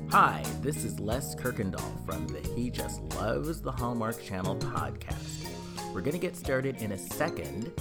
Hi, this is Les Kirkendall from the He Just Loves the Hallmark Channel podcast. We're going to get started in a second,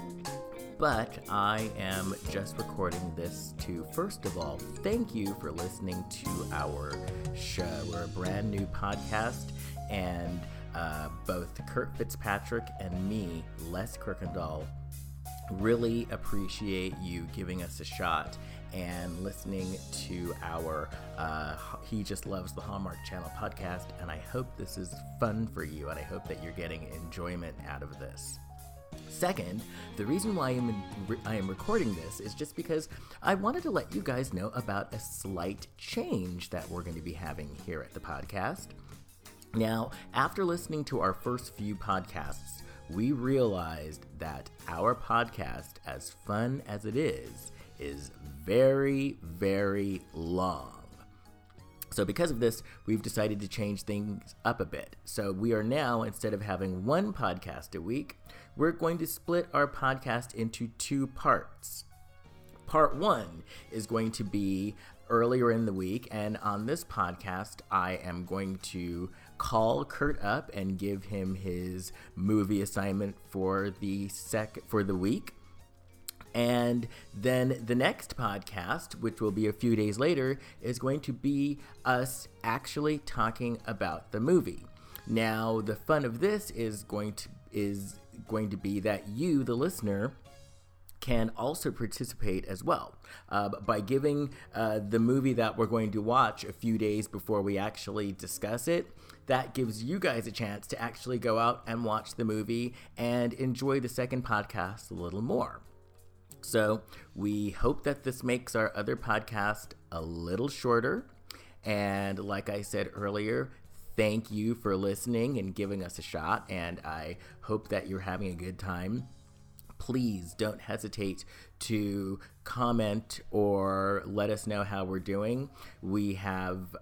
but I am just recording this to, first of all, thank you for listening to our show. We're a brand new podcast, and both Kurt Fitzpatrick and me, Les Kirkendall, really appreciate you giving us a shot and listening to our He Just Loves the Hallmark Channel podcast, and I hope this is fun for you, and I hope that you're getting enjoyment out of this. Second, the reason why I am recording this is just because I wanted to let you guys know about a slight change that we're going to be having here at the podcast. Now, after listening to our first few podcasts, we realized that our podcast, as fun as it is very, very long. So because of this, we've decided to change things up a bit. So we are now, instead of having one podcast a week, we're going to split our podcast into two parts. Part one is going to be earlier in the week, and on this podcast, I am going to call Kurt up and give him his movie assignment for the week. And then the next podcast, which will be a few days later, is going to be us actually talking about the movie. Now, the fun of this is going to be that you, the listener, can also participate as well by giving the movie that we're going to watch a few days before we actually discuss it. That gives you guys a chance to actually go out and watch the movie and enjoy the second podcast a little more. So we hope that this makes our other podcast a little shorter. And like I said earlier, thank you for listening and giving us a shot. And I hope that you're having a good time. Please don't hesitate to comment or let us know how we're doing. We have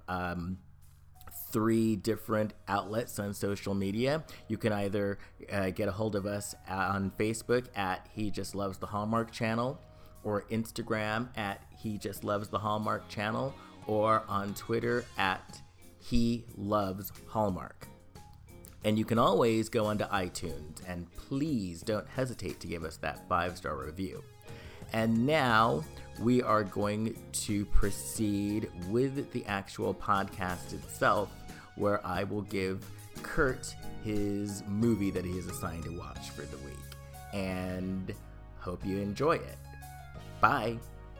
3 different outlets on social media. You can either get a hold of us on Facebook at He Just Loves the Hallmark Channel, or Instagram at He Just Loves the Hallmark Channel, or on Twitter at He Loves Hallmark. And you can always go onto iTunes, and please don't hesitate to give us that 5-star review. And now we are going to proceed with the actual podcast itself, where I will give Kurt his movie that he is assigned to watch for the week. And hope you enjoy it. Bye.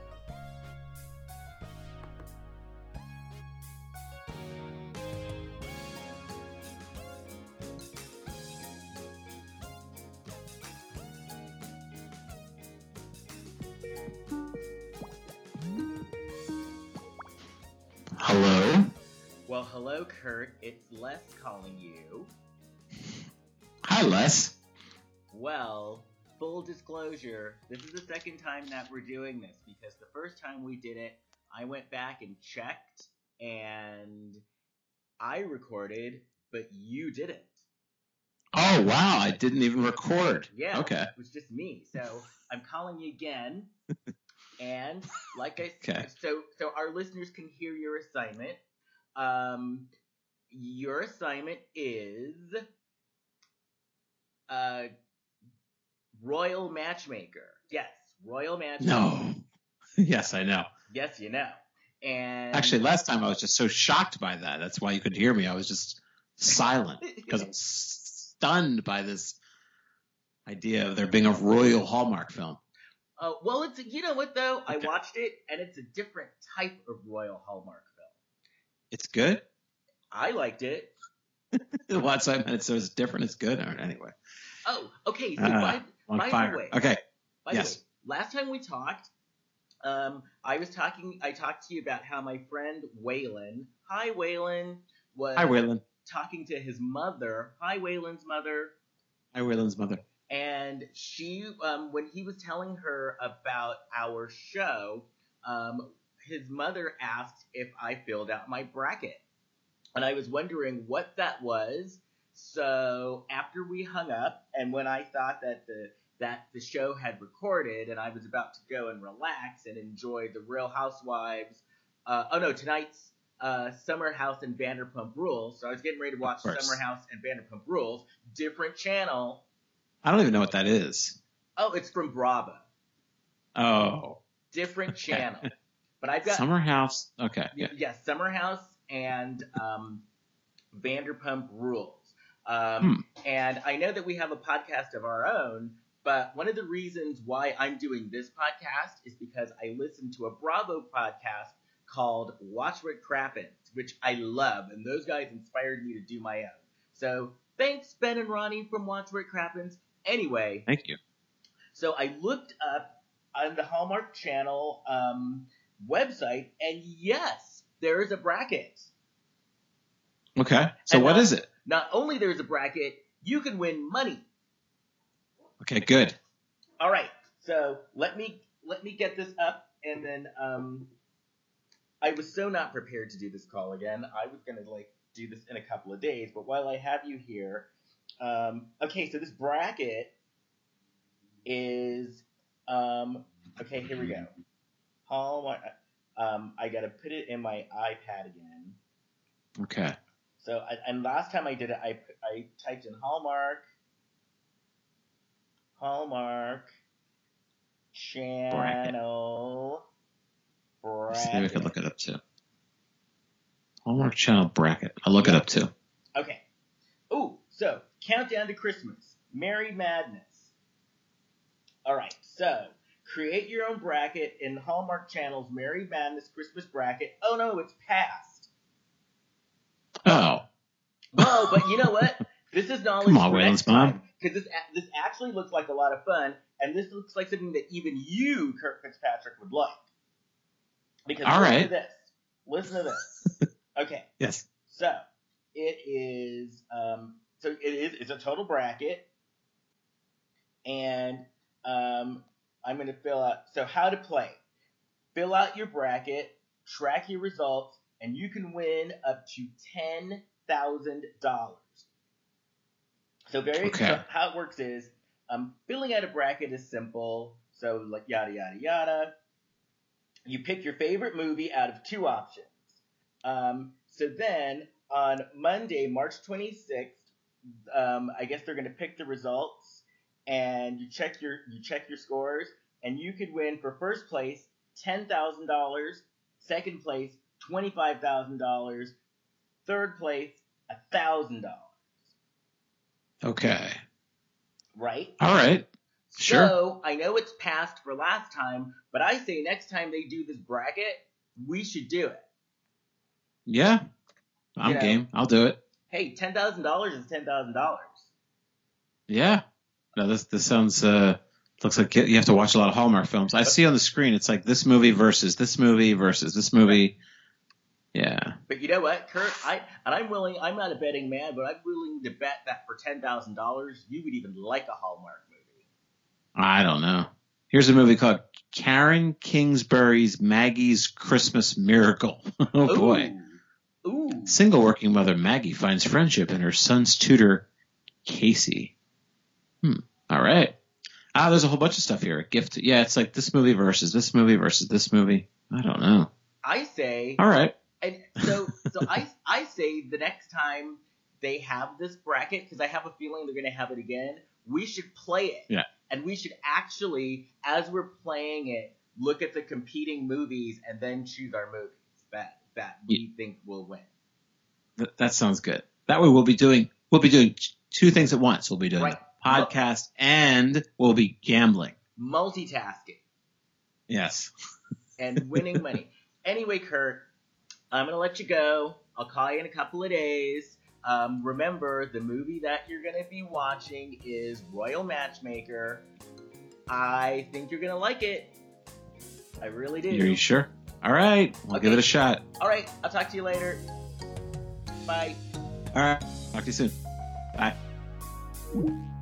Hello? Well, hello, Kurt. It's Les calling you. Hi, Les. Well, full disclosure, this is the second time that we're doing this, because the first time we did it, I went back and checked, and I recorded, but you didn't. Oh, wow. I didn't even record. Yeah. Okay. It was just me. So I'm calling you again. And like I said, Okay. so our listeners can hear your assignment. Your assignment is Royal Matchmaker. Yes, Royal Matchmaker. No. Yes, I know. Yes, you know. And Actually, last time I was just so shocked by that. That's why you couldn't hear me. I was just silent because I'm stunned by this idea of there being a Royal Hallmark film. Well, you know what, though? I watched it, and it's a different type of Royal Hallmark film. It's good? I liked it. What? So it's different, it's good? Anyway. Oh, okay. So on by fire. the way. Okay. By Yes. the way, last time we talked, I talked to you about how my friend Waylon, hi Waylon, was Hi, Waylon. talking to his mother. Hi, Waylon's mother. Hi, Waylon's mother. And she, when he was telling her about our show, his mother asked if I filled out my bracket. And I was wondering what that was. So after we hung up, and when I thought that the show had recorded, and I was about to go and relax and enjoy the Real Housewives. Tonight's Summer House and Vanderpump Rules. So I was getting ready to watch course. Summer House and Vanderpump Rules. Different channel. I don't even know what that is. Oh, it's from Bravo. Oh. Different Okay. channel. But I've got Summer House. Okay. Yeah. Yes, Summer House and Vanderpump Rules. And I know that we have a podcast of our own, but one of the reasons why I'm doing this podcast is because I listened to a Bravo podcast called Watch What Crappens, which I love, and those guys inspired me to do my own. So thanks, Ben and Ronnie from Watch What Crappens. Anyway, Thank you. so I looked up on the Hallmark Channel website, and yes, there is a bracket. Okay. So And what not- is it? Not only there's a bracket, you can win money. Okay, good. All right, so let me get this up, and then I was so not prepared to do this call again. I was gonna do this in a couple of days, but while I have you here, okay, so this bracket is okay. Here we go. Hallmark. I gotta put it in my iPad again. Okay. So, and last time I did it, I typed in Hallmark Channel bracket. Maybe I could look it up too. Hallmark Channel bracket. I'll look it up too. Okay. Ooh, so Countdown to Christmas, Merry Madness. All right, so create your own bracket in Hallmark Channel's Merry Madness Christmas bracket. Oh no, it's past. Oh. Whoa, but you know what? This is knowledge Come on, for Waylon's next mom. time. Because this actually looks like a lot of fun, and this looks like something that even you, Kirk Fitzpatrick, would like. Because All listen right. to this. Listen to this. Okay. Yes. So it is it's a total bracket, and I'm going to fill out. So how to play? Fill out your bracket, track your results, and you can win up to $10,000. So so how it works is filling out a bracket is simple. So like yada yada yada. You pick your favorite movie out of two options. So then on Monday, March 26th, I guess they're going to pick the results, and you check your scores, and you could win for first place $10,000, second place $25,000, third place $1,000. Okay. Right? All right. Sure. So I know it's passed for last time, but I say next time they do this bracket, we should do it. Yeah. I'm game. I'll do it. Hey, $10,000 is $10,000. Yeah. No, this sounds looks like you have to watch a lot of Hallmark films. I see on the screen it's like this movie versus this movie versus this movie. Yeah. But you know what, Kurt? I'm not a betting man, but I'm willing to bet that for $10,000 you would even like a Hallmark movie. I don't know. Here's a movie called Karen Kingsbury's Maggie's Christmas Miracle. Oh boy. Ooh. Single working mother Maggie finds friendship in her son's tutor, Casey. All right. There's a whole bunch of stuff here. A gift. Yeah, it's like this movie versus this movie versus this movie. I don't know. I say. All right. And so I say the next time they have this bracket, because I have a feeling they're going to have it again, we should play it. Yeah. And we should actually, as we're playing it, look at the competing movies and then choose our movies that we think will win. That sounds good. That way we'll be doing two things at once. We'll be doing a podcast and we'll be gambling. Multitasking. Yes. And winning money. Anyway, Kurt, I'm going to let you go. I'll call you in a couple of days. Remember, the movie that you're going to be watching is Royal Matchmaker. I think you're going to like it. I really do. Are you sure? All right. We'll give it a shot. All right. I'll talk to you later. Bye. All right. Talk to you soon. Bye.